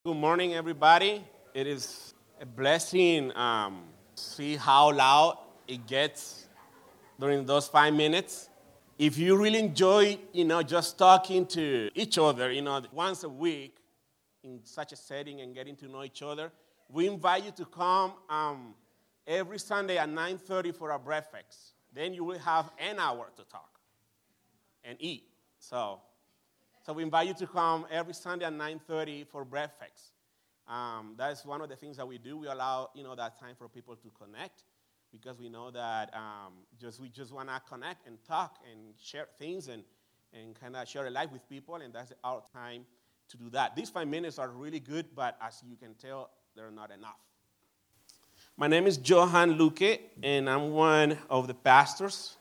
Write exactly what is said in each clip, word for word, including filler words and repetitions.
Good morning, everybody. It is a blessing um, see how loud it gets during those five minutes. If you really enjoy, you know, just talking to each other, you know, once a week in such a setting and getting to know each other, we invite you to come um, every Sunday at nine thirty for our breakfast. Then you will have an hour to talk and eat. So, so we invite you to come every Sunday at nine thirty for breakfast. Um, that's one of the things that we do. We allow, you know, that time for people to connect because we know that um, just we just want to connect and talk and share things and, and kind of share a life with people, and that's our time to do that. These five minutes are really good, but as you can tell, they're not enough. My name is Johan Luque, and I'm one of the pastors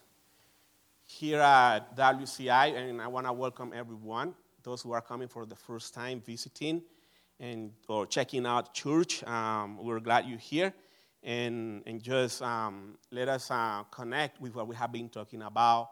here at W C I, and I want to welcome everyone, those who are coming for the first time visiting and or checking out church. Um, we're glad you're here, and and just um, let us uh, connect with what we have been talking about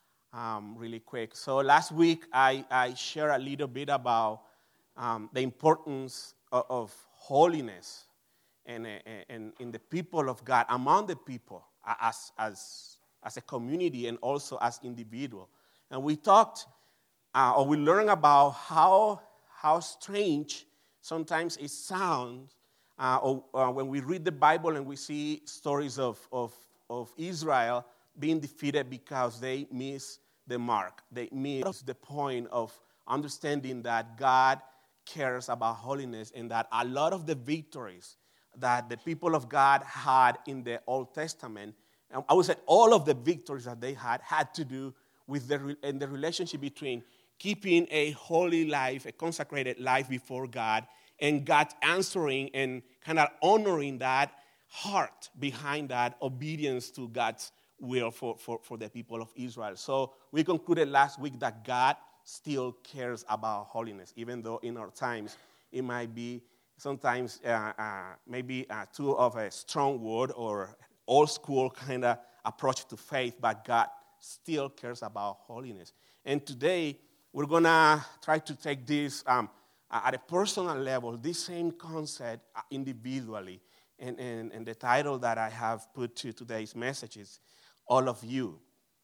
um, really quick. So last week I, I shared a little bit about um, the importance of, of holiness and, and in the people of God, among the people as as as a community and also as individual. And we talked uh, or we learned about how how strange sometimes it sounds uh, or, uh, when we read the Bible and we see stories of, of, of Israel being defeated because they miss the mark. They miss the point of understanding that God cares about holiness and that a lot of the victories that the people of God had in the Old Testament, and I would say all of the victories that they had, had to do with the, in the relationship between keeping a holy life, a consecrated life before God, and God answering and kind of honoring that heart behind that obedience to God's will for, for, for the people of Israel. So we concluded last week that God still cares about holiness, even though in our times it might be sometimes uh, uh, maybe uh, too of a strong word or old school kind of approach to faith, but God still cares about holiness. And today, we're going to try to take this um, at a personal level, this same concept individually. And, and, and the title that I have put to today's message is All of You.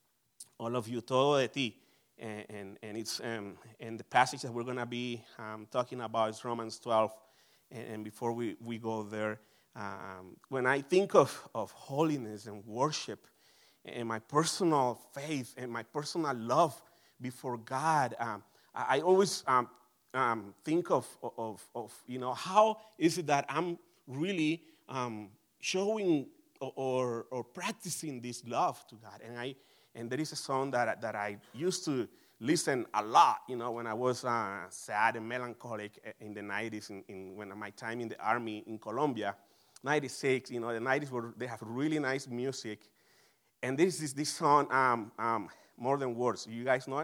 All of you, todo de ti. And, and, and, it's, um, and the passage that we're going to be um, talking about is Romans twelve. And, and before we, we go there, um, when I think of, of holiness and worship and my personal faith and my personal love before God, um, I, I always um, um, think of, of, of, you know, how is it that I'm really um, showing or, or, or practicing this love to God? And I and there is a song that, that I used to listen a lot, you know, when I was uh, sad and melancholic in the nineties, in, in when my time in the army in Colombia, ninety-six, you know, the nineties were, they have really nice music. And this is this song, um, um, More Than Words. You guys know it?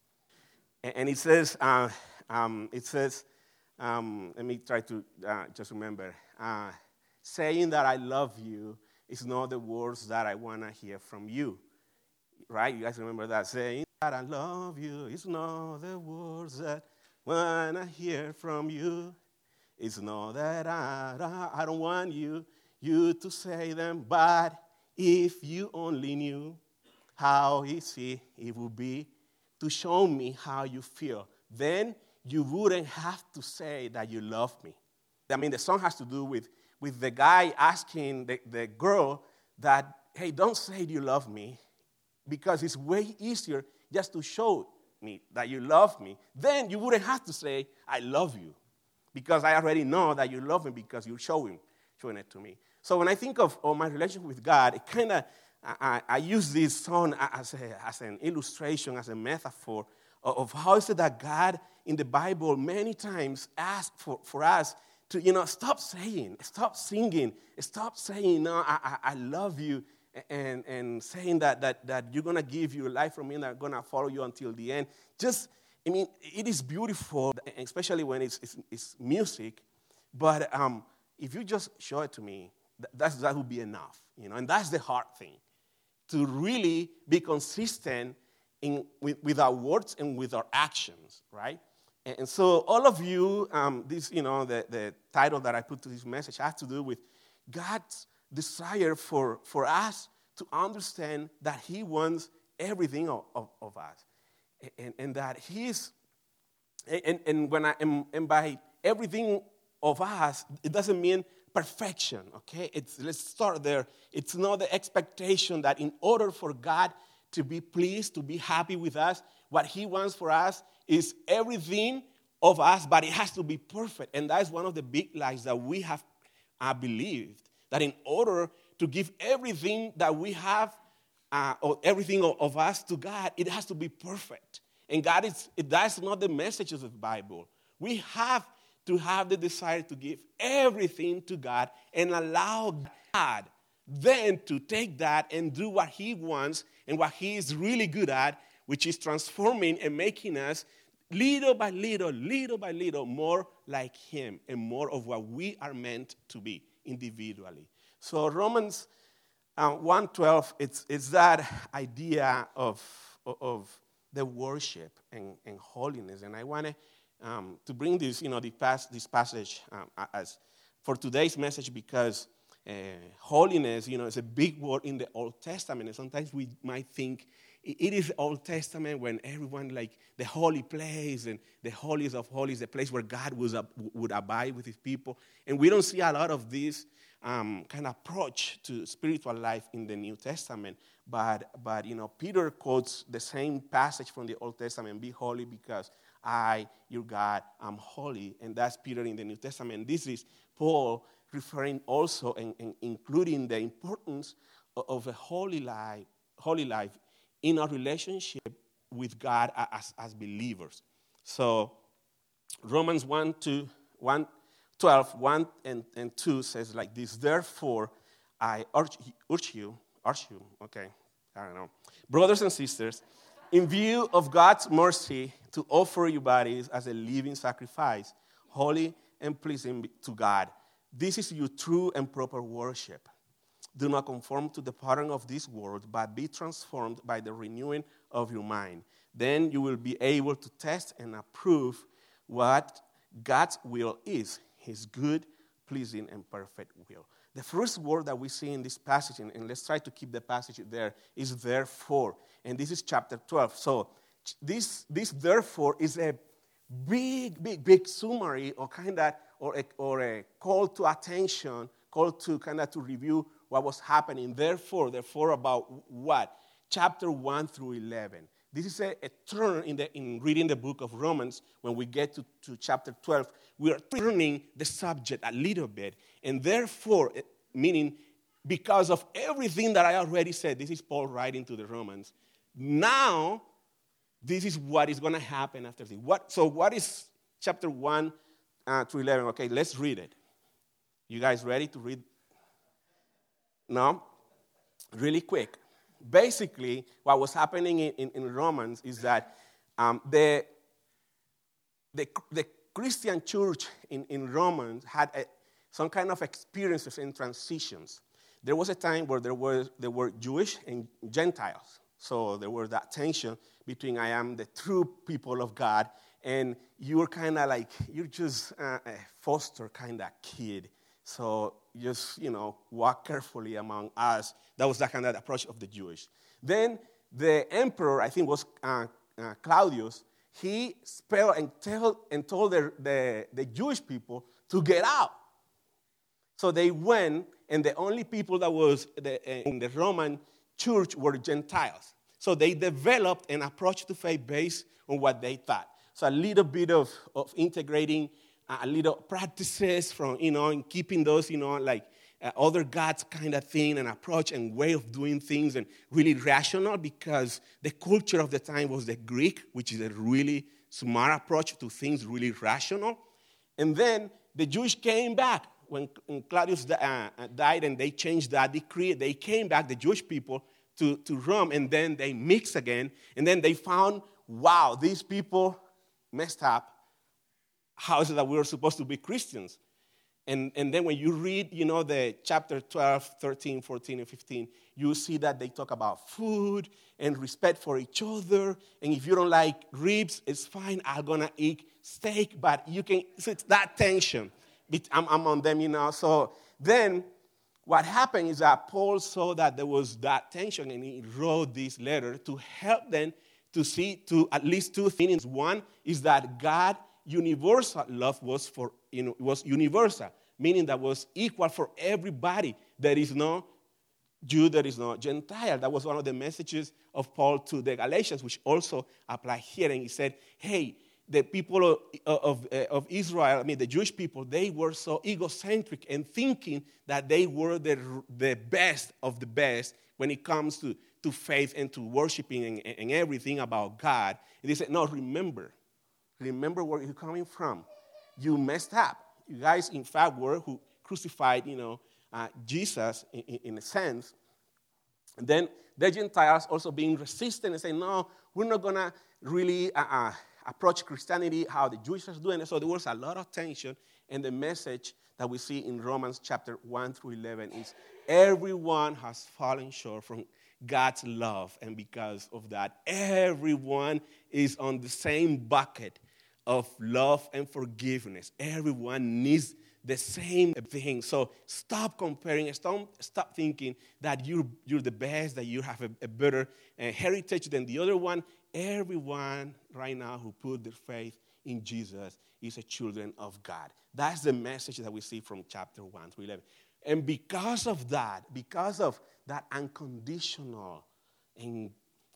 And, and it says, uh, um, it says, um, let me try to uh, just remember. Uh, saying that I love you is not the words that I want to hear from you. Right? You guys remember that? Saying that I love you is not the words that I want to hear from you. It's not that I, I don't want you, you to say them, but if you only knew how easy it would be to show me how you feel, then you wouldn't have to say that you love me. I mean, the song has to do with, with the guy asking the, the girl that, hey, don't say you love me, because it's way easier just to show me that you love me. Then you wouldn't have to say, I love you, because I already know that you love me because you're showing, showing it to me. So when I think of, of my relationship with God, it kind of, I, I use this song as, a, as an illustration, as a metaphor of, of how is it that God in the Bible many times asks for, for us to, you know, stop saying, stop singing, stop saying, no, I, I, I love you, and, and saying that, that, that you're going to give your life from me and I'm going to follow you until the end. Just, I mean, it is beautiful, especially when it's, it's, it's music, but um, if you just show it to me, that's, that would be enough, you know, and that's the hard thing, to really be consistent in, with, with our words and with our actions, right? And so all of you, um, this, you know, the, the title that I put to this message has to do with God's desire for, for us to understand that he wants everything of, of, of us. And, and that he's, and, and when I am, and by everything of us, it doesn't mean perfection, okay? It's, let's start there. It's not the expectation that in order for God to be pleased, to be happy with us, what he wants for us is everything of us, but it has to be perfect. And that's one of the big lies that we have uh, believed, that in order to give everything that we have, uh, or everything of, of us to God, it has to be perfect. And God is, that's not the message of the Bible. We have to have the desire to give everything to God and allow God then to take that and do what he wants and what he is really good at, which is transforming and making us little by little, little by little, more like him and more of what we are meant to be individually. So Romans uh, one twelve, it's, it's that idea of, of the worship and, and holiness. And I want to um, to bring this, you know, the past, this passage um, as for today's message because uh, holiness, you know, is a big word in the Old Testament. And sometimes we might think it is Old Testament when everyone, like the holy place and the holiest of holies, the place where God was, would abide with his people. And we don't see a lot of this um, kind of approach to spiritual life in the New Testament. But, but, you know, Peter quotes the same passage from the Old Testament, be holy because I, your God, am holy. And that's Peter in the New Testament. This is Paul referring also and, and including the importance of, of a holy life, holy life in our relationship with God as, as believers. So Romans one, two, one, twelve, one and, and two says like this, therefore I urge, urge you, urge you, okay, I don't know. Brothers and sisters, in view of God's mercy, to offer your bodies as a living sacrifice, holy and pleasing to God. This is your true and proper worship. Do not conform to the pattern of this world, but be transformed by the renewing of your mind. Then you will be able to test and approve what God's will is, his good, pleasing, and perfect will. The first word that we see in this passage, and, and let's try to keep the passage there, is therefore. And this is chapter twelve. So this, this therefore is a big, big, big summary or kind of, or a, or a call to attention, call to kind of to review what was happening. Therefore, therefore about what? Chapter one through eleven. This is a, a turn in, the, in reading the book of Romans. When we get to, to chapter twelve, we are turning the subject a little bit. And therefore, meaning because of everything that I already said, this is Paul writing to the Romans. Now, this is what is going to happen after this. What, so what is chapter one uh, to eleven? Okay, let's read it. You guys ready to read? No? Really quick. Basically, what was happening in, in, in Romans is that um, the, the, the Christian church in, in Romans had a, some kind of experiences and transitions. There was a time where there were, there were Jewish and Gentiles. So there was that tension between I am the true people of God and you're kind of like, you're just uh, a foster kind of kid. So just, you know, walk carefully among us. That was that kind of approach of the Jewish. Then the emperor, I think was uh, uh, Claudius, he spelled and, tell, and told the, the, the Jewish people to get out. So they went, and the only people that was the, in the Roman church were Gentiles. So they developed an approach to faith based on what they thought. So a little bit of, of integrating a little practices from, you know, and keeping those, you know, like uh, other gods kind of thing and approach and way of doing things and really rational because the culture of the time was the Greek, which is a really smart approach to things, really rational. And then the Jews came back when, when Claudius uh, died and they changed that decree. They came back, the Jewish people, to, to Rome, and then they mixed again. And then they found, wow, these people messed up. How is it that we were supposed to be Christians? And, and then when you read, you know, the chapter twelve, thirteen, fourteen, and fifteen, you see that they talk about food and respect for each other. And if you don't like ribs, it's fine. I'm going to eat stake, but you can, so it's that tension. I'm, I'm on them, you know. So then what happened is that Paul saw that there was that tension, and he wrote this letter to help them to see to at least two things. One is that God universal love was for you know was universal, meaning that was equal for everybody. There is no Jew, there is no Gentile. That was one of the messages of Paul to the Galatians, which also apply here. And he said, hey, the people of, of, uh, of Israel, I mean the Jewish people, they were so egocentric and thinking that they were the, the best of the best when it comes to, to faith and to worshiping and, and everything about God. And they said, no, remember, remember where you're coming from. You messed up. You guys, in fact, were who crucified, you know, uh, Jesus in, in, in a sense. And then the Gentiles also being resistant and saying, no, we're not going to really uh, uh, approach Christianity how the Jews are doing it. So there was a lot of tension. And the message that we see in Romans chapter one through eleven is everyone has fallen short from God's love. And because of that, everyone is on the same bucket of love and forgiveness. Everyone needs the same thing. So stop comparing. Stop, stop thinking that you're, you're the best, that you have a, a better uh, heritage than the other one. Everyone right now who put their faith in Jesus is a children of God. That's the message that we see from chapter one to eleven. And because of that, because of that unconditional and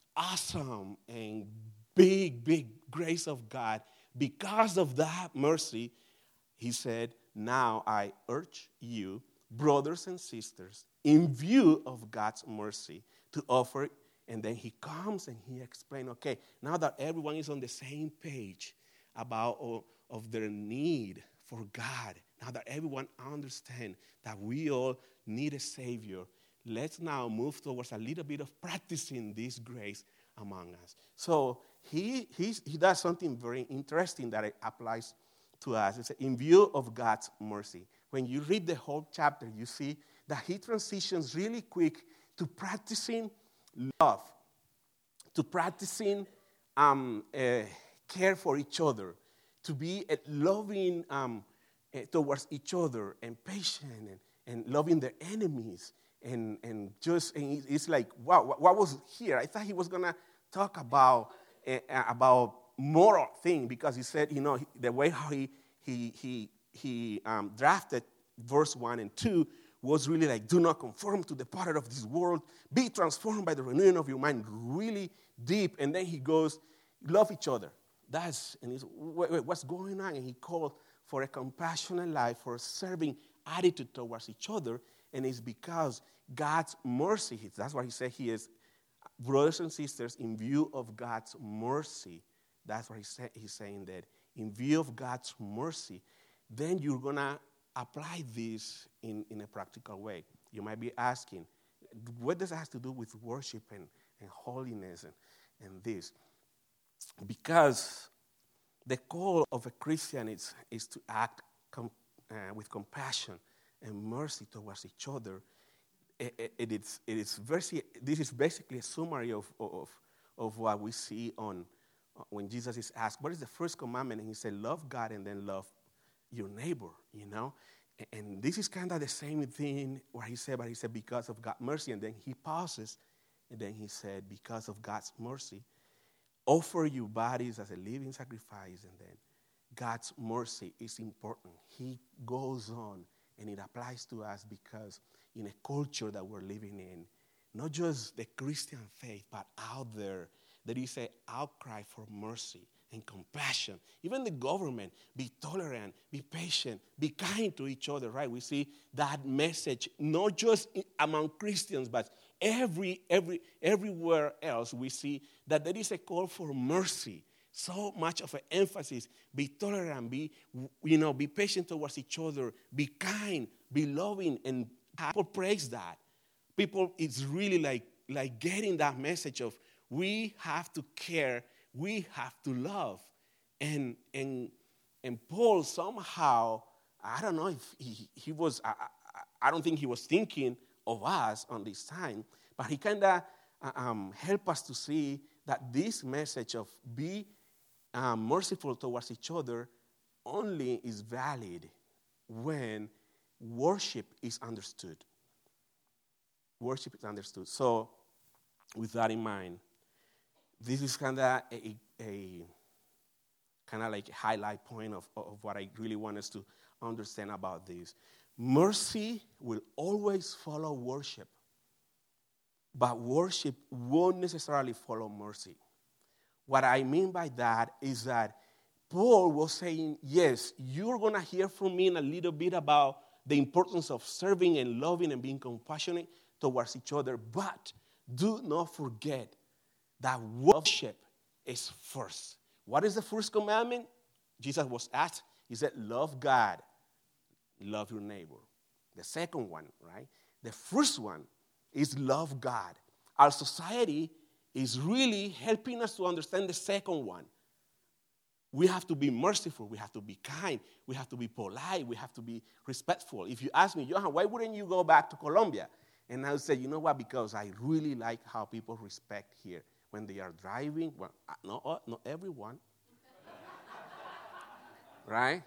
awesome and big, big grace of God, because of that mercy, he said, now I urge you, brothers and sisters, in view of God's mercy, to offer. And then he comes and he explains, okay, now that everyone is on the same page about oh, of their need for God, now that everyone understands that we all need a Savior, let's now move towards a little bit of practicing this grace among us. So he, he's, he does something very interesting that applies to us. It's in view of God's mercy. When you read the whole chapter, you see that he transitions really quick to practicing love, to practicing um, uh, care for each other, to be uh, loving um, uh, towards each other and patient and, and loving their enemies. And, and just, and it's like, wow, what, what was here? I thought he was going to talk about uh, about moral thing, because he said, you know, the way how he he he he um, drafted verse one and two was really like, do not conform to the pattern of this world, be transformed by the renewing of your mind, really deep. And then he goes, love each other. That's, and he's, wait, wait, what's going on? And he called for a compassionate life, for a serving attitude towards each other. And it's because God's mercy, that's why he said he is, brothers and sisters, in view of God's mercy. That's what he say, he's saying, that in view of God's mercy, then you're going to apply this in, in a practical way. You might be asking, what does it have to do with worship and, and holiness and, and this? Because the call of a Christian is, is to act com, uh, with compassion and mercy towards each other. It, it, it is, it is very, this is basically a summary of, of, of what we see on when Jesus is asked, what is the first commandment? And he said, love God and then love your neighbor, you know? And, and this is kind of the same thing what he said, but he said, because of God's mercy. And then he pauses, and then he said, because of God's mercy, offer your bodies as a living sacrifice. And then God's mercy is important. He goes on, and it applies to us because in a culture that we're living in, not just the Christian faith, but out there, there is an outcry for mercy and compassion. Even the government, be tolerant, be patient, be kind to each other, right? We see that message not just among Christians, but every, every, everywhere else. We see that there is a call for mercy. So much of an emphasis, be tolerant, be, you know, be patient towards each other, be kind, be loving, and people praise that. People, it's really like, like getting that message of, we have to care, we have to love. And and and Paul somehow, I don't know if he, he was, I, I, I don't think he was thinking of us on this time, but he kind of um, helped us to see that this message of be uh, merciful towards each other only is valid when worship is understood. Worship is understood. So, with that in mind, this is kind of a, a kind of like a highlight point of, of what I really want us to understand about this. Mercy will always follow worship, but worship won't necessarily follow mercy. What I mean by that is that Paul was saying, yes, you're going to hear from me in a little bit about the importance of serving and loving and being compassionate towards each other, but do not forget that worship is first. What is the first commandment? Jesus was asked, he said, love God, love your neighbor. The second one, right? The first one is love God. Our society is really helping us to understand the second one. We have to be merciful. We have to be kind. We have to be polite. We have to be respectful. If you ask me, Johan, why wouldn't you go back to Colombia? And I would say, you know what? Because I really like how people respect here. When they are driving, well, not, not everyone. Right?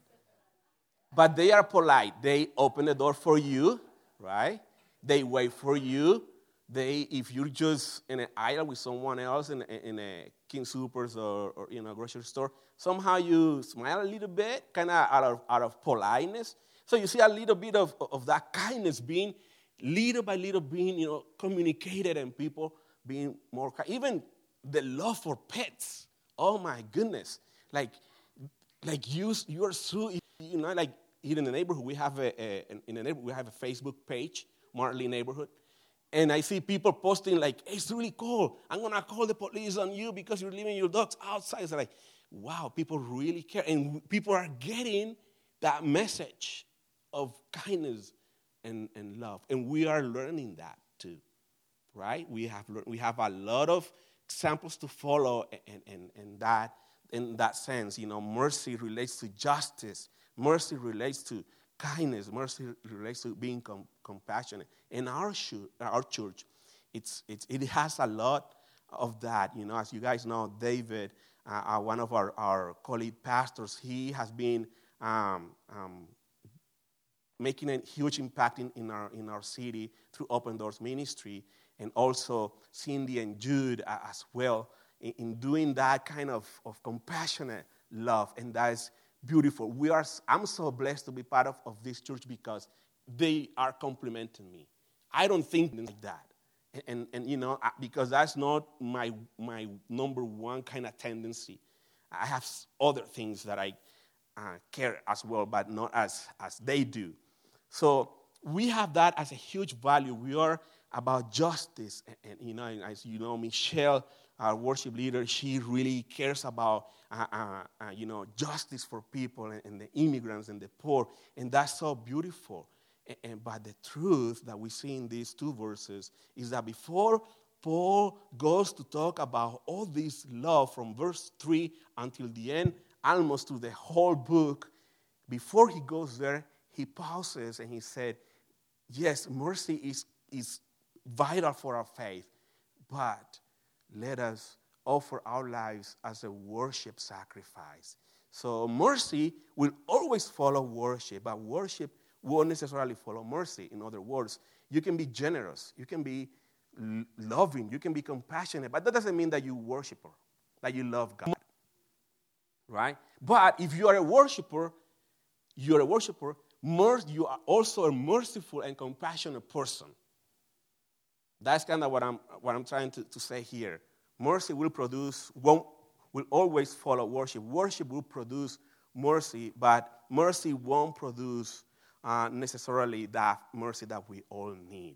But they are polite. They open the door for you, right? They wait for you. They, if you're just in an aisle with someone else in, in a King Soopers or, or in a grocery store, somehow you smile a little bit, kind of out of, out of politeness. So you see a little bit of, of that kindness being, little by little, being, you know, communicated, and people being more kind. Even the love for pets. Oh my goodness! Like, like you, you are so, you know, like here in the neighborhood, we have a, a in the neighborhood we have a Facebook page, Marley Neighborhood. And I see people posting like, hey, it's really cool. I'm going to call the police on you because you're leaving your dogs outside. It's like, wow, people really care. And people are getting that message of kindness and, and love. And we are learning that too, right? We have we have a lot of examples to follow and, and, and that, in that sense. You know, mercy relates to justice. Mercy relates to kindness. Mercy relates to being com- compassionate. In our, sh- our church, it's, it's, it has a lot of that. You know, as you guys know, David, uh, uh, one of our, our colleague pastors, he has been um, um, making a huge impact in, in, our, in our city through Open Doors Ministry, and also Cindy and Jude uh, as well, in, in doing that kind of, of compassionate love, and that is beautiful. We are. I'm so blessed to be part of, of this church because they are complimenting me. I don't think like that. And, and, and you know, because that's not my my number one kind of tendency. I have other things that I uh, care as well, but not as, as they do. So we have that as a huge value. We are about justice. And, and you know, as you know, Michelle, our worship leader, she really cares about, uh, uh, uh, you know, justice for people and, and the immigrants and the poor. And that's so beautiful. And, and but the truth that we see in these two verses is that before Paul goes to talk about all this love from verse three until the end, almost to the whole book, before he goes there, he pauses and he said, yes, mercy is, is vital for our faith, but let us offer our lives as a worship sacrifice. So mercy will always follow worship, but worship won't necessarily follow mercy. In other words, you can be generous, you can be loving, you can be compassionate, but that doesn't mean that you worshiper, that you love God, right? But if you are a worshiper, you're a worshiper, you are also a merciful and compassionate person. That's kind of what I'm what I'm trying to, to say here. Mercy will produce, won't, will always follow worship. Worship will produce mercy, but mercy won't produce uh, necessarily that mercy that we all need.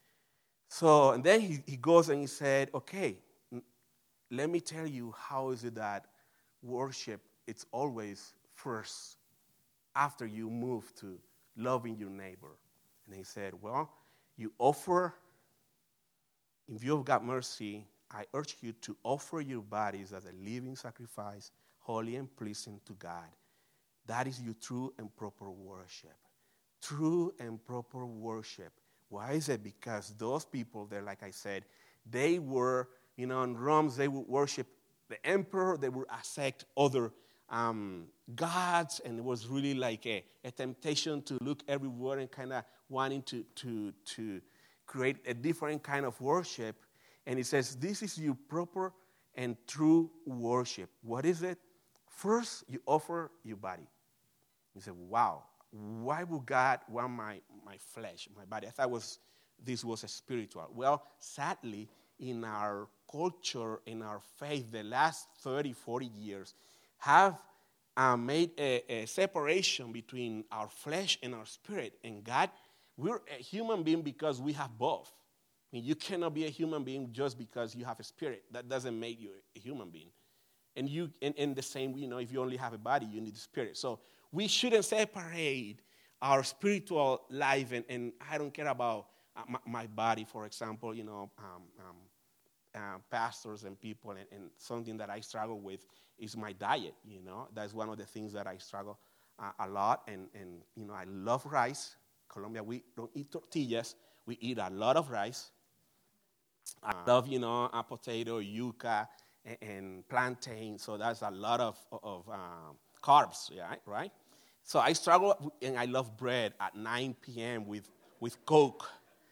So, and then he, he goes and he said, okay, let me tell you how is it that worship, it's always first after you move to loving your neighbor. And he said, well, you offer, in view of God's mercy, I urge you to offer your bodies as a living sacrifice, holy and pleasing to God. That is your true and proper worship. True and proper worship. Why is it? Because those people there, like I said, they were, you know, in Rome, they would worship the emperor. They would accept other um, gods, and it was really like a, a temptation to look everywhere and kind of wanting to, to, to create a different kind of worship. And he says, this is your proper and true worship. What is it? First, you offer your body. You say, wow, why would God want my, my flesh, my body? I thought was, this was a spiritual. Well, sadly, in our culture, in our faith, the last thirty, forty years, have uh, made a, a separation between our flesh and our spirit. And God, we're a human being because we have both. I mean, you cannot be a human being just because you have a spirit. That doesn't make you a human being. And you, in, in the same, you know, if you only have a body, you need a spirit. So we shouldn't separate our spiritual life, and, and I don't care about uh, my, my body, for example, you know, um, um, uh, pastors and people, and, and something that I struggle with is my diet, you know. That's one of the things that I struggle uh, a lot, and, and, you know, I love rice. Colombia, we don't eat tortillas. We eat a lot of rice. I love, you know, a potato, yuca, and, and plantain. So that's a lot of, of um, carbs, yeah, right? So I struggle, and I love bread at nine p.m. with, with Coke.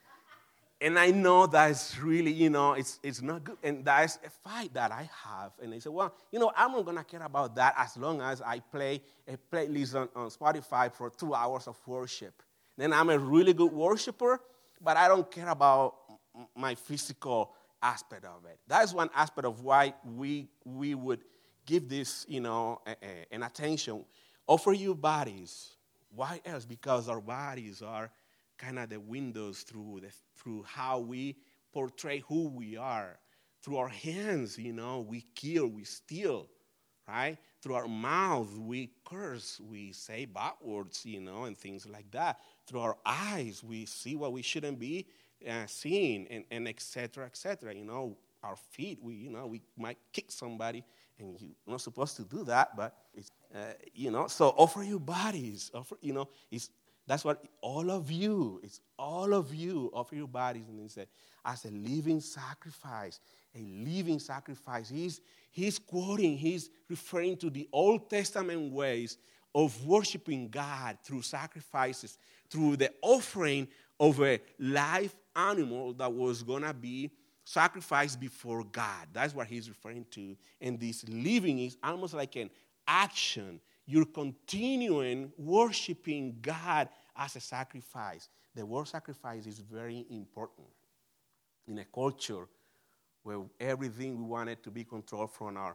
And I know that's really, you know, it's it's not good. And that's a fight that I have. And they say, well, you know, I'm not going to care about that as long as I play a playlist on, on Spotify for two hours of worship. Then I'm a really good worshiper, but I don't care about my physical aspect of it. That's one aspect of why we we would give this, you know, a, a, an attention. Offer your bodies. Why else? Because our bodies are kind of the windows through the, through how we portray who we are. Through our hands, you know, we kill, we steal, right? Through our mouth, we curse, we say bad words, you know, and things like that. Through our eyes, we see what we shouldn't be uh, seeing, and, and et cetera, et cetera. You know, our feet, we, you know, we might kick somebody, and you're not supposed to do that, but it's, uh, you know, so offer your bodies, offer, you know, it's, that's what all of you, it's all of you, offer your bodies, and he said, as a living sacrifice, a living sacrifice. He's, he's quoting, he's referring to the Old Testament ways of worshiping God through sacrifices, through the offering of a live animal that was going to be sacrificed before God. That's what he's referring to. And this living is almost like an action. You're continuing worshiping God as a sacrifice. The word sacrifice is very important in a culture where everything we wanted to be controlled from our,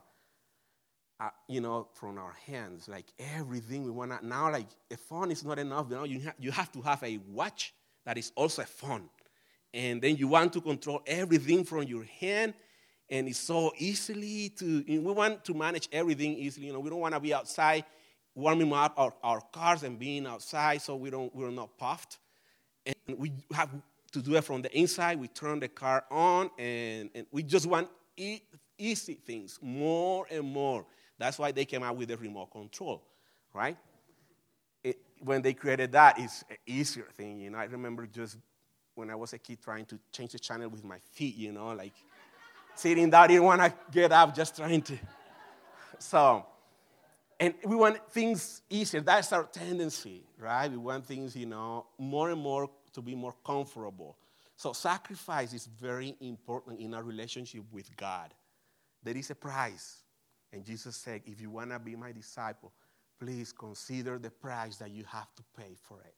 uh, you know, from our hands. Like everything we want to, now like a phone is not enough. You know, you, ha- you have to have a watch that is also a phone. And then you want to control everything from your hand, and it's so easily to, we want to manage everything easily. You know, we don't want to be outside warming up our, our cars and being outside so we don't, we're not puffed. And we have to do it from the inside. We turn the car on, and, and we just want e- easy things, more and more. That's why they came out with the remote control, right? It, when they created that, it's an easier thing. You know, I remember just when I was a kid trying to change the channel with my feet, you know, like sitting down, didn't want to get up, just trying to. So, and we want things easier. That's our tendency, right? We want things, you know, more and more to be more comfortable. So sacrifice is very important in our relationship with God. There is a price. And Jesus said, if you want to be my disciple, please consider the price that you have to pay for it.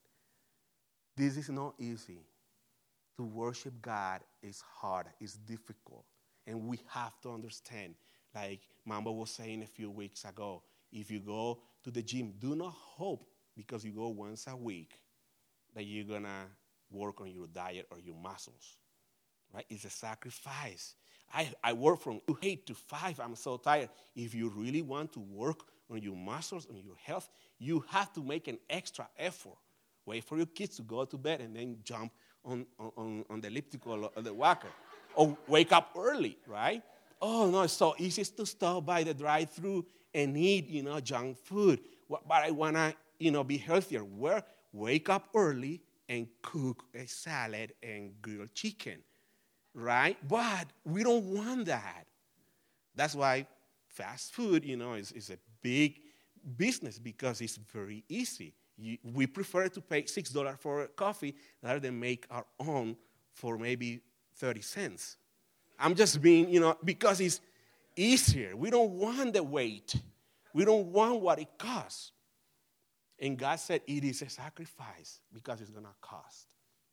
This is not easy. To worship God is hard, it's difficult. And we have to understand, like Mambo was saying a few weeks ago, if you go to the gym, do not hope because you go once a week that you're going to work on your diet or your muscles, right? It's a sacrifice. I, I work from eight to five. I'm so tired. If you really want to work on your muscles, on your health, you have to make an extra effort. Wait for your kids to go to bed and then jump on, on, on the elliptical or the walker. Or wake up early, right? Oh, no, it's so easy to stop by the drive-thru and eat, you know, junk food. But I want to, you know, be healthier. Where? Wake up early and cook a salad and grilled chicken, right? But we don't want that. That's why fast food, you know, is, is a big business because it's very easy. You, we prefer to pay six dollars for a coffee rather than make our own for maybe thirty cents. I'm just being, you know, because it's easier. We don't want the wait. We don't want what it costs. And God said it is a sacrifice because it's going to cost.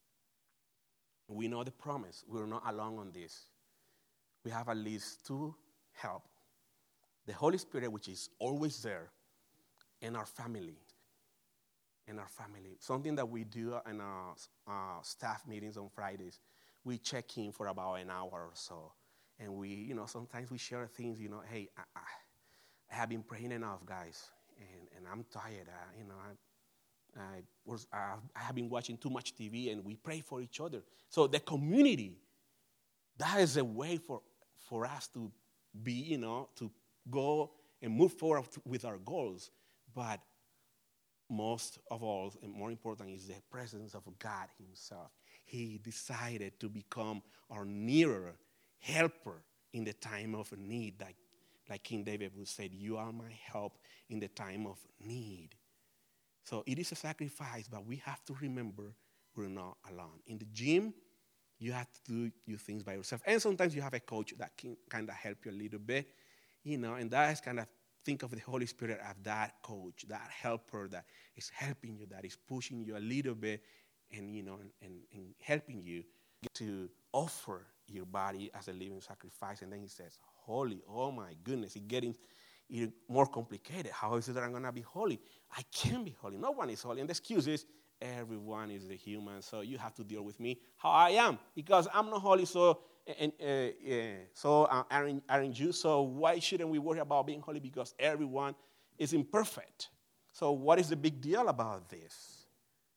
We know the promise. We're not alone on this. We have at least two help. The Holy Spirit, which is always there, and our family. And our family. Something that we do in our uh, staff meetings on Fridays, we check in for about an hour or so. And we, you know, sometimes we share things, you know, hey, I, I, I have been praying enough, guys, and, and I'm tired. I, you know, I, I, was, I, I have been watching too much T V, and we pray for each other. So the community, that is a way for, for us to be, you know, to go and move forward with our goals. But most of all, and more important, is the presence of God himself. He decided to become our nearer helper in the time of need. Like, like King David would say, you are my help in the time of need. So it is a sacrifice, but we have to remember we're not alone. In the gym, you have to do your things by yourself. And sometimes you have a coach that can kind of help you a little bit, you know, and that is kind of, think of the Holy Spirit as that coach, that helper that is helping you, that is pushing you a little bit and, you know, and, and, and helping you to offer your body as a living sacrifice. And then he says, holy, oh my goodness, it's getting even more complicated. How is it that I'm going to be holy? I can't be holy. No one is holy. And the excuse is, everyone is a human, so you have to deal with me how I am, because I'm not holy, so and uh, yeah, so uh, aren't, aren't you? So why shouldn't we worry about being holy? Because everyone is imperfect. So what is the big deal about this?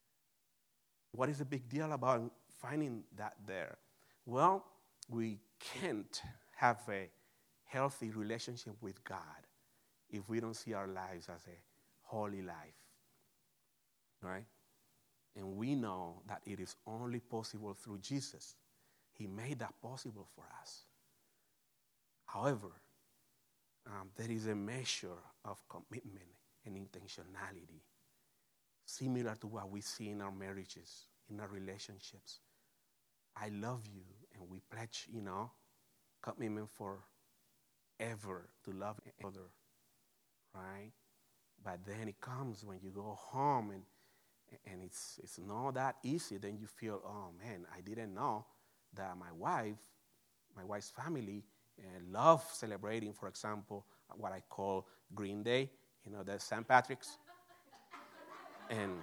What is the big deal about finding that there? Well, we can't have a healthy relationship with God if we don't see our lives as a holy life, right? And we know that it is only possible through Jesus. He made that possible for us. However, um, there is a measure of commitment and intentionality, similar to what we see in our marriages, in our relationships. I love you, and we pledge, you know, commitment forever to love each other, right? But then it comes when you go home and And it's it's not that easy. Then you feel, oh man, I didn't know that my wife, my wife's family, uh, love celebrating, for example, what I call Green Day. You know, the Saint Patrick's. and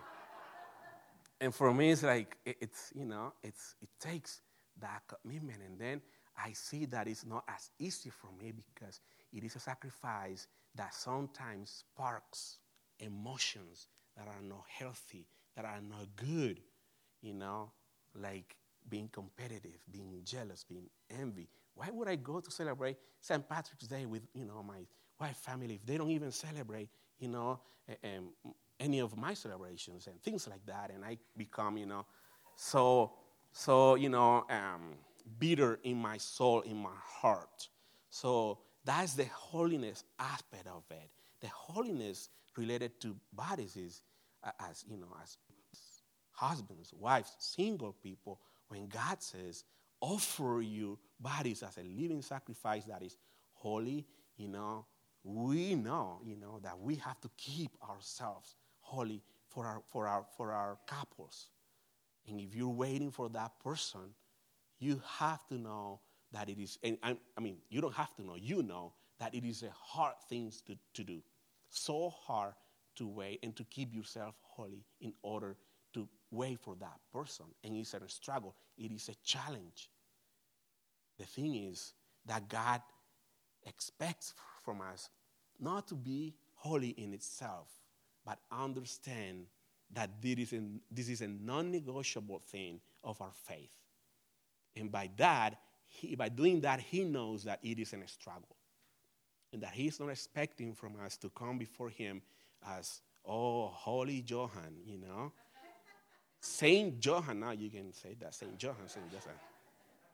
and for me, it's like it, it's you know, it's it takes that commitment. And then I see that it's not as easy for me because it is a sacrifice that sometimes sparks emotions that are not healthy, that are not good, you know, like being competitive, being jealous, being envy. Why would I go to celebrate Saint Patrick's Day with, you know, my wife family if they don't even celebrate, you know, um, any of my celebrations and things like that? And I become, you know, so, so you know, um, bitter in my soul, in my heart. So that's the holiness aspect of it. The holiness related to bodies is, uh, as you know, as husbands, wives, single people, when God says, offer your bodies as a living sacrifice that is holy, you know, we know, you know, that we have to keep ourselves holy for our for our for our couples. And if you're waiting for that person, you have to know that it is, and I, I mean, you don't have to know, you know that it is a hard thing to, to do. So hard to wait and to keep yourself holy in order to wait for that person. And it's a struggle. It is a challenge. The thing is that God expects from us not to be holy in itself, but understand that this is a, this is a non-negotiable thing of our faith. And by that, he, by doing that, he knows that it is a struggle. And that he's not expecting from us to come before him as, oh, holy Johann, you know. Saint Johann, now you can say that, Saint Johann, Saint Johann.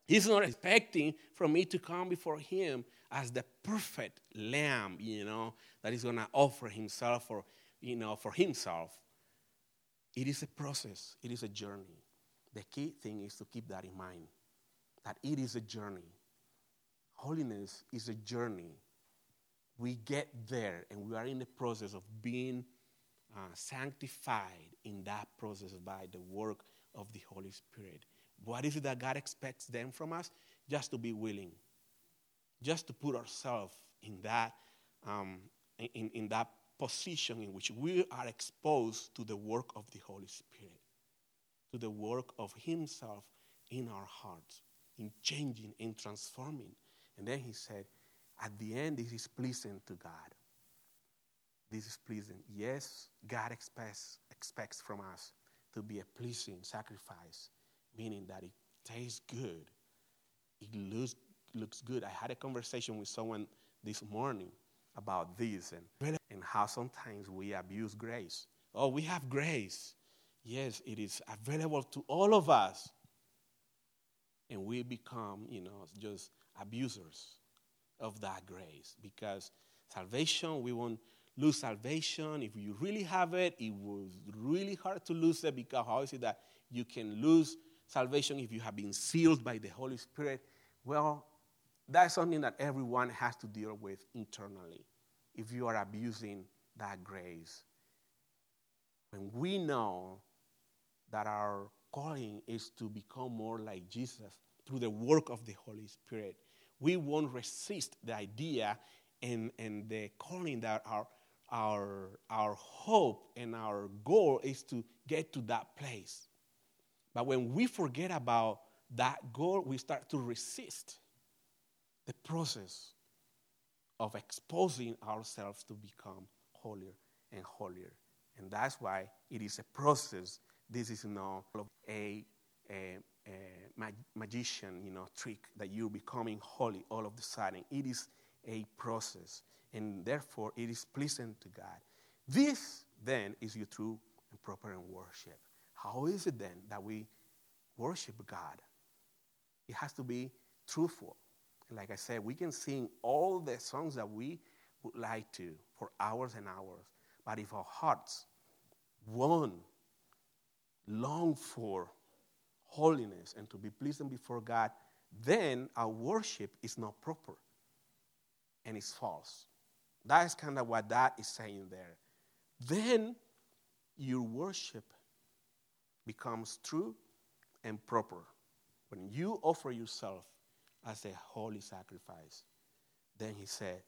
He's not expecting for me to come before him as the perfect lamb, you know, that is going to offer himself for, you know, for himself. It is a process. It is a journey. The key thing is to keep that in mind, that it is a journey. Holiness is a journey. We get there, and we are in the process of being uh, sanctified in that process by the work of the Holy Spirit. What is it that God expects then from us? Just to be willing. Just to put ourselves in that, um, in, in that position in which we are exposed to the work of the Holy Spirit, to the work of himself in our hearts, in changing, in transforming. And then he said, at the end, this is pleasing to God. This is pleasing. Yes, God expects, expects from us to be a pleasing sacrifice, meaning that it tastes good. It looks, looks good. I had a conversation with someone this morning about this and, and how sometimes we abuse grace. Oh, we have grace. Yes, it is available to all of us. And we become, you know, just abusers of that grace. Because salvation, we won't lose salvation. If you really have it, it was really hard to lose it, because how is it that you can lose salvation if you have been sealed by the Holy Spirit? Well, that's something that everyone has to deal with internally if you are abusing that grace. When we know that our calling is to become more like Jesus through the work of the Holy Spirit, we won't resist the idea and, and the calling that our, our, our hope and our goal is to get to that place. But when we forget about that goal, we start to resist the process of exposing ourselves to become holier and holier. And that's why it is a process. This is not a, a, a mag- magician, you know, trick that you're becoming holy all of a sudden. It is a process, and therefore it is pleasing to God. This, then, is your true and proper worship. How is it, then, that we worship God? It has to be truthful. And like I said, we can sing all the songs that we would like to for hours and hours. But if our hearts won't long for holiness and to be pleasing before God, then our worship is not proper and it's false. That is kind of what that is saying there. Then your worship becomes true and proper. When you offer yourself as a holy sacrifice, then he says,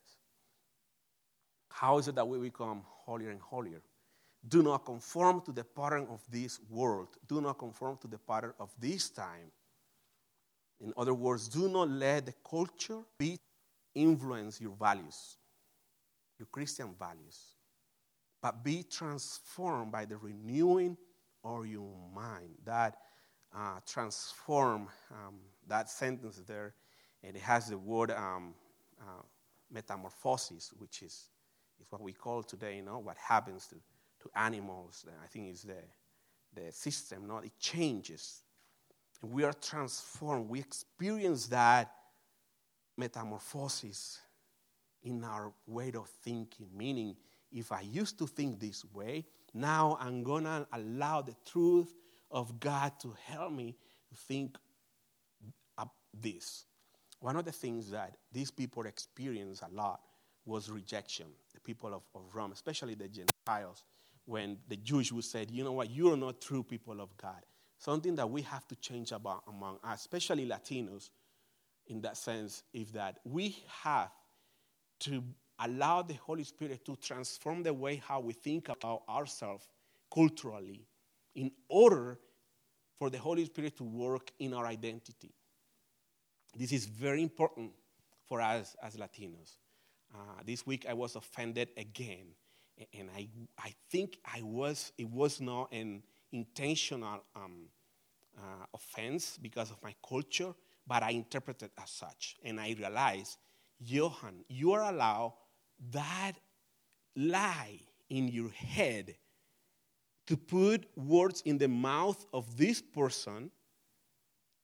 how is it that we become holier and holier? Do not conform to the pattern of this world. Do not conform to the pattern of this time. In other words, do not let the culture be influence your values, your Christian values, but be transformed by the renewing of your mind. That uh, transform, um, that sentence there, and it has the word um, uh, metamorphosis, which is, is what we call today, you know, what happens to, to animals. I think is the, the system, no? It changes. And we are transformed. We experience that metamorphosis in our way of thinking, meaning if I used to think this way, now I'm going to allow the truth of God to help me think up this. One of the things that these people experienced a lot was rejection, the people of, of Rome, especially the Gentiles, when the Jews would say, you know what, you are not true people of God. Something that we have to change about among us, especially Latinos, in that sense, is that we have to allow the Holy Spirit to transform the way how we think about ourselves culturally in order for the Holy Spirit to work in our identity. This is very important for us as Latinos. Uh, this week I was offended again, and I I think I was it was not an intentional um, uh, offense because of my culture, but I interpreted as such, and I realized, Johan, you are allowed that lie in your head to put words in the mouth of this person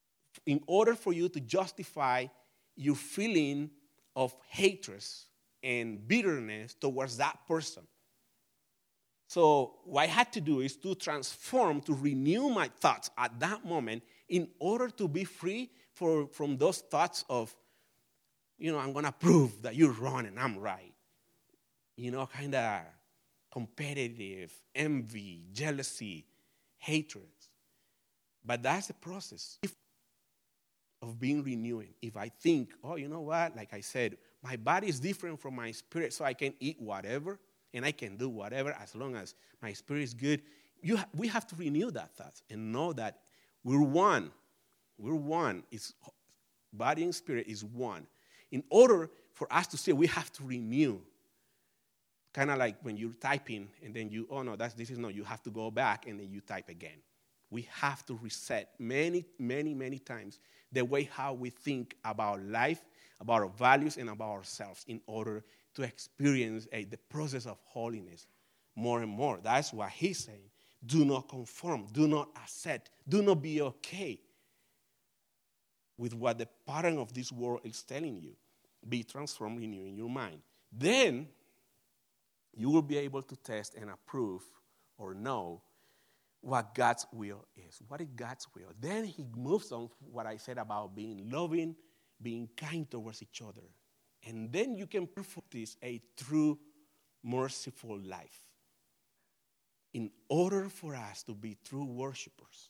in order for you to justify your feeling of hatred and bitterness towards that person. So what I had to do is to transform, to renew my thoughts at that moment in order to be free for, from those thoughts of, you know, I'm going to prove that you're wrong and I'm right. You know, kind of competitive, envy, jealousy, hatred. But that's the process of being renewing. If I think, oh, you know what, like I said, my body is different from my spirit, so I can eat whatever and I can do whatever as long as my spirit is good. You ha- we have to renew that thought and know that we're one. We're one. It's, body and spirit is one. In order for us to say, we have to renew. Kind of like when you're typing and then you, oh no, that's this is no, you have to go back and then you type again. We have to reset many, many, many times the way how we think about life, about our values, and about ourselves in order to experience a, the process of holiness more and more. That's what he's saying. Do not conform. Do not accept. Do not be okay with what the pattern of this world is telling you. Be transformed, renewing your mind. Then you will be able to test and approve or know what God's will is. What is God's will? Then he moves on what I said about being loving, being kind towards each other. And then you can practice a true, merciful life. In order for us to be true worshipers,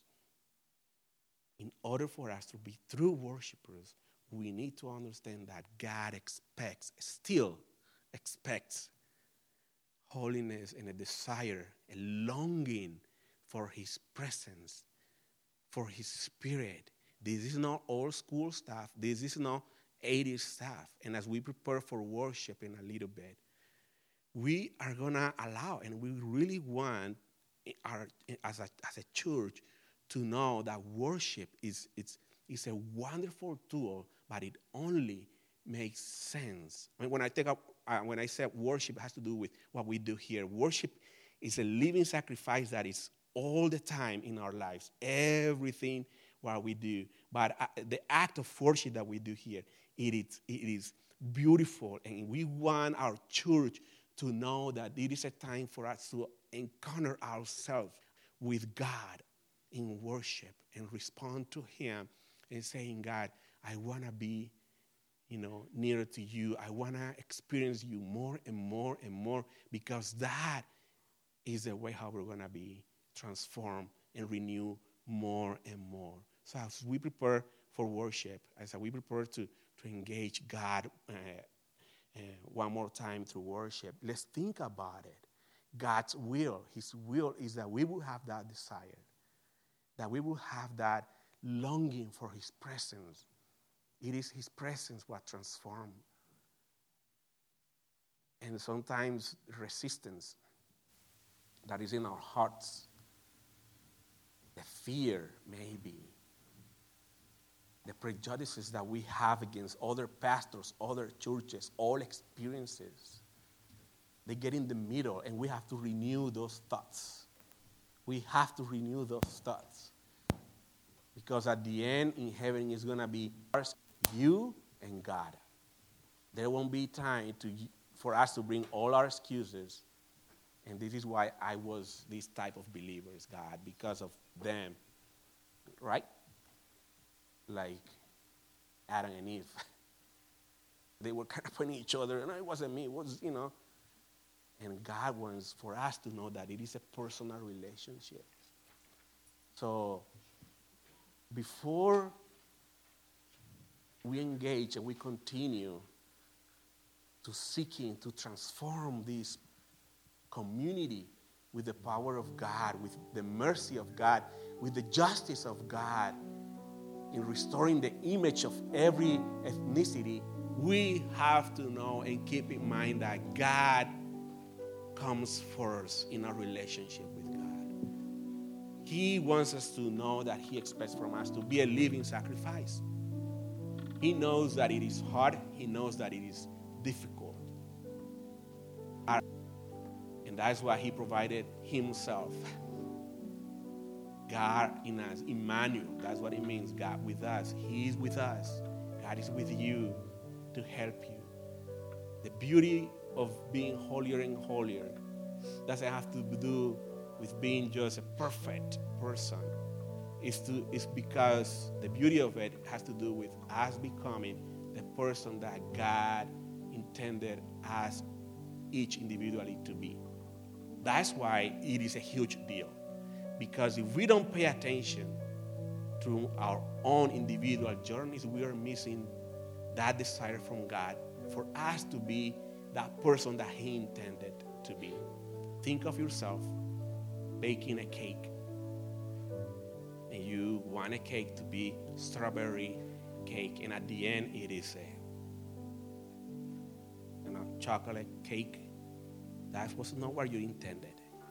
in order for us to be true worshipers, we need to understand that God expects, still expects, holiness and a desire, a longing for his presence, for his spirit. This is not old school stuff. This is not eighties stuff. And as we prepare for worship in a little bit, we are going to allow, and we really want our, as, a, as a church to know that worship is it's, it's a wonderful tool, but it only makes sense. When, when I take up, uh, when I say worship, it has to do with what we do here. Worship is a living sacrifice that is all the time in our lives, everything what we do. But uh, the act of worship that we do here, it is, it is beautiful, and we want our church to know that it is a time for us to encounter ourselves with God in worship and respond to him and saying, God, I want to be, you know, nearer to you. I want to experience you more and more and more, because that is the way how we're going to be transformed and renew more and more. So as we prepare for worship, as we prepare to, to engage God uh, uh, one more time through worship, let's think about it. God's will, his will is that we will have that desire, that we will have that longing for his presence. It is his presence what transforms. And sometimes resistance that is in our hearts, the fear maybe, the prejudices that we have against other pastors, other churches, all experiences, they get in the middle, and we have to renew those thoughts. We have to renew those thoughts. Because at the end, in heaven, it's going to be you and God. There won't be time to, for us to bring all our excuses. And this is why I was this type of believers, God, because of them. Right? Like Adam and Eve. They were kind of pointing each other, and it wasn't me, it was, you know. And God wants for us to know that it is a personal relationship. So before we engage and we continue to seeking to transform this community with the power of God, with the mercy of God, with the justice of God, in restoring the image of every ethnicity, we have to know and keep in mind that God comes first in our relationship with God. He wants us to know that he expects from us to be a living sacrifice. He knows that it is hard. He knows that it is difficult. And that's why he provided himself. God in us, Emmanuel, that's what it means, God with us. He is with us. God is with you to help you. The beauty of being holier and holier doesn't have to do with being just a perfect person. It's, to, it's because the beauty of it has to do with us becoming the person that God intended us each individually to be. That's why it is a huge deal. Because if we don't pay attention to our own individual journeys, we are missing that desire from God for us to be that person that He intended to be. Think of yourself baking a cake. And you want a cake to be strawberry cake. And at the end, it is a you know, chocolate cake. That was not what you intended.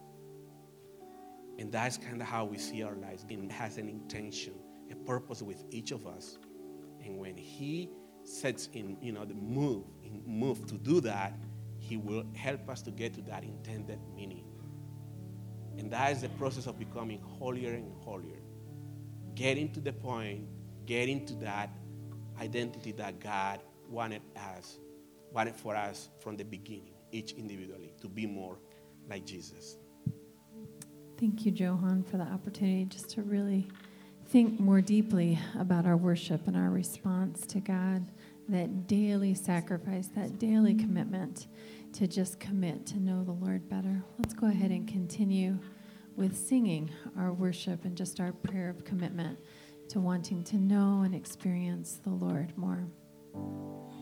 And that's kind of how we see our lives. It has an intention, a purpose with each of us. And when He sets in, you know, the move, in move to do that, He will help us to get to that intended meaning. And that is the process of becoming holier and holier. Getting to the point, getting to that identity that God wanted us, wanted for us from the beginning, each individually, to be more like Jesus. Thank you, Johan, for the opportunity just to really think more deeply about our worship and our response to God, that daily sacrifice, that daily commitment to just commit to know the Lord better. Let's go ahead and continue with singing our worship and just our prayer of commitment to wanting to know and experience the Lord more.